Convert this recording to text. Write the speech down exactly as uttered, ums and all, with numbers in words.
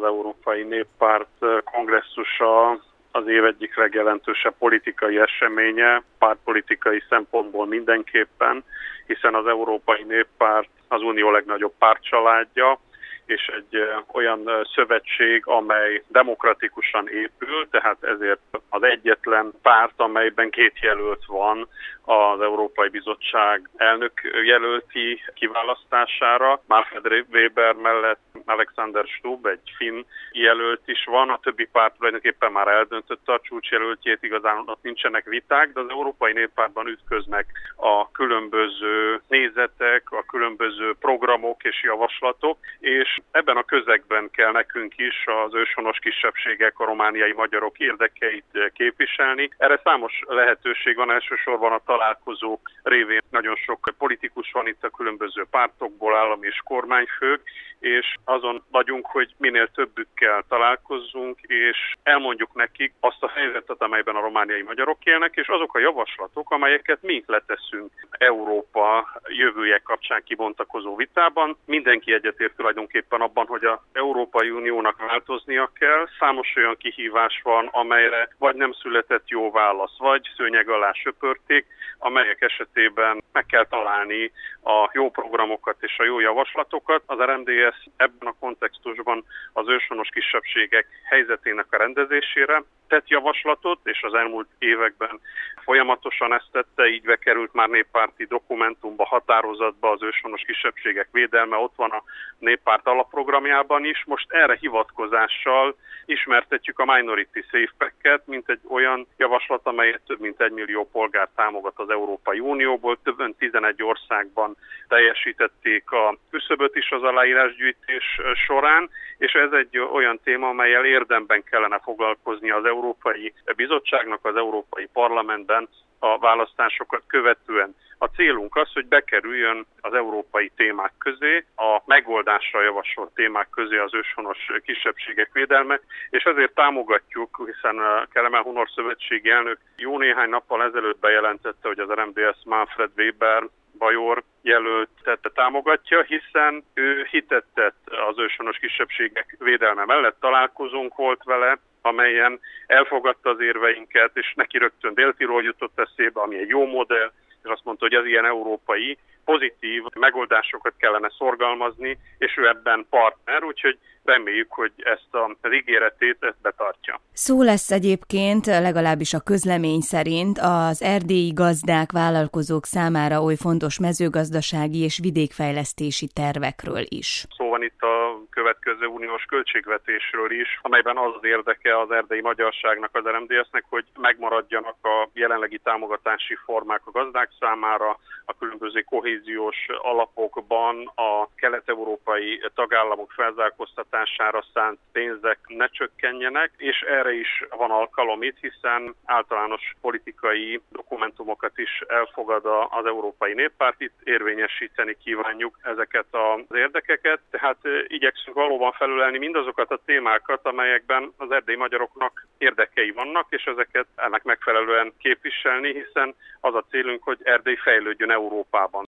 az Európai Néppárt kongresszusa az év egyik legjelentősebb politikai eseménye, pártpolitikai szempontból mindenképpen, hiszen az Európai Néppárt az unió legnagyobb pártcsaládja, és egy olyan szövetség, amely demokratikusan épül, tehát ezért az egyetlen párt, amelyben két jelölt van az Európai Bizottság elnök jelölti kiválasztására. Manfred Weber mellett Alexander Stubb, egy finn jelölt is van, a többi párt tulajdonképpen már eldöntötte a csúcsjelöltjét, igazán ott nincsenek viták, de az Európai Néppártban ütköznek a különböző nézetek, a különböző programok és javaslatok, és ebben a közegben kell nekünk is az őshonos kisebbségek, a romániai magyarok érdekeit képviselni. Erre számos lehetőség van, elsősorban a találkozók révén nagyon sok politikus van itt a különböző pártokból, állami és kormányfők, és azon vagyunk, hogy minél többükkel találkozzunk, és elmondjuk nekik azt a helyzetet, amelyben a romániai magyarok élnek, és azok a javaslatok, amelyeket mi leteszünk Európa jövője kapcsán kibontakozó vitában. Mindenki egyetért tulajdonképpen abban, hogy az Európai Uniónak változnia kell. Számos olyan kihívás van, amelyre vagy nem született jó válasz, vagy szőnyeg alá söpörték, amelyek esetében meg kell találni a jó programokat és a jó javaslatokat. Az er em dé es ebben a kontextusban az őshonos kisebbségek helyzetének a rendezésére tett javaslatot, és az elmúlt években folyamatosan ezt tette, így bekerült már néppárti dokumentumba, határozatba az őshonos kisebbségek védelme, ott van a néppárt alapprogramjában is. Most erre hivatkozással ismertetjük a Minority Safe Packet, mint egy olyan javaslat, amelyet több mint egy millió polgár támogat az Európai Unióból. Többen tizenegy országban teljesítették a küszöböt is az aláírásgyűjtés során, és ez egy olyan téma, amellyel érdemben kellene foglalkozni az Európai Bizottságnak, az Európai Parlamentben a választásokat követően. A célunk az, hogy bekerüljön az európai témák közé, a megoldásra javasolt témák közé az őshonos kisebbségek védelme, és ezért támogatjuk, hiszen a Kelemen Hunor szövetségi elnök jó néhány nappal ezelőtt bejelentette, hogy az er em dé es Manfred Weber bajor jelöltet támogatja, hiszen ő hitet tett az őshonos kisebbségek védelme mellett. Találkozónk volt vele, amelyen elfogadta az érveinket, és neki rögtön Dél-Tirol jutott eszébe, ami egy jó modell, és azt mondta, hogy ez ilyen európai, pozitív megoldásokat kellene szorgalmazni, és ő ebben partner, úgyhogy reméljük, hogy ezt az ígéretét ezt betartja. Szó lesz egyébként, legalábbis a közlemény szerint, az erdélyi gazdák, vállalkozók számára oly fontos mezőgazdasági és vidékfejlesztési tervekről is. Szó van itt a következő uniós költségvetésről is, amelyben az az érdeke az erdélyi magyarságnak, az er em dé es-nek, hogy megmaradjanak a jelenlegi támogatási formák a gazdák számára, a különböző kohéziós alapokban a kelet-európai tagállamok felzárkóztatására szánt pénzek ne csökkenjenek, és erre is van alkalom itt, hiszen általános politikai dokumentumokat is elfogad az Európai Néppárt, itt érvényesíteni kívánjuk ezeket az érdekeket, tehát igyekszünk valóban felülelni mindazokat a témákat, amelyekben az erdélyi magyaroknak érdekei vannak, és ezeket ennek megfelelően képviselni, hiszen az a célunk, hogy Erdély fejlődjön Európában.